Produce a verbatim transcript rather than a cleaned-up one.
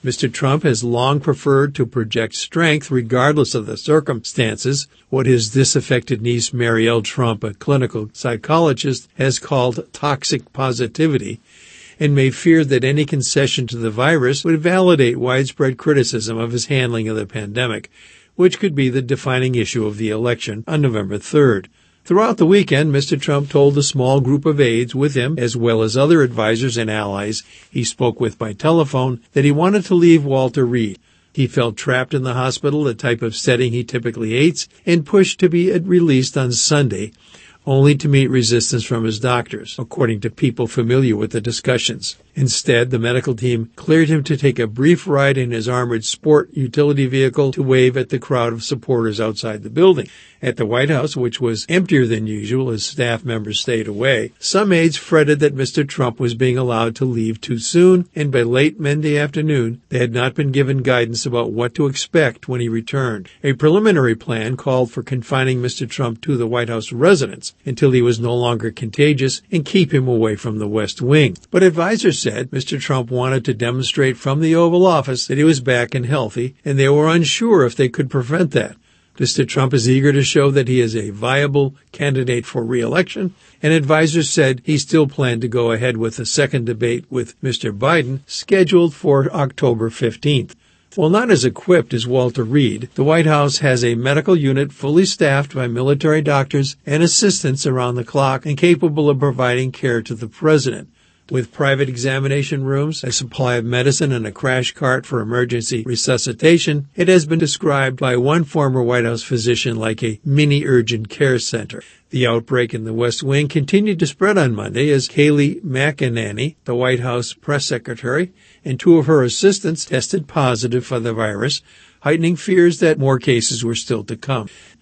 Mister Trump has long preferred to project strength regardless of the circumstances, what his disaffected niece Marielle Trump, a clinical psychologist, has called toxic positivity, and may fear that any concession to the virus would validate widespread criticism of his handling of the pandemic, which could be the defining issue of the election on November third. Throughout the weekend, Mister Trump told a small group of aides with him, as well as other advisors and allies he spoke with by telephone, that he wanted to leave Walter Reed. He felt trapped in the hospital, the type of setting he typically hates, and pushed to be released on Sunday, only to meet resistance from his doctors, according to people familiar with the discussions. Instead, the medical team cleared him to take a brief ride in his armored sport utility vehicle to wave at the crowd of supporters outside the building. At the White House, which was emptier than usual as staff members stayed away, some aides fretted that Mister Trump was being allowed to leave too soon, and by late Monday afternoon, they had not been given guidance about what to expect when he returned. A preliminary plan called for confining Mister Trump to the White House residence until he was no longer contagious and keep him away from the West Wing. But advisors said Mister Trump wanted to demonstrate from the Oval Office that he was back and healthy, and they were unsure if they could prevent that. Mister Trump is eager to show that he is a viable candidate for re-election, and advisors said he still planned to go ahead with a second debate with Mister Biden, scheduled for October fifteenth. While not as equipped as Walter Reed, the White House has a medical unit fully staffed by military doctors and assistants around the clock and capable of providing care to the president. With private examination rooms, a supply of medicine, and a crash cart for emergency resuscitation, it has been described by one former White House physician like a mini urgent care center. The outbreak in the West Wing continued to spread on Monday as Kayleigh McEnany, the White House press secretary, and two of her assistants tested positive for the virus, heightening fears that more cases were still to come.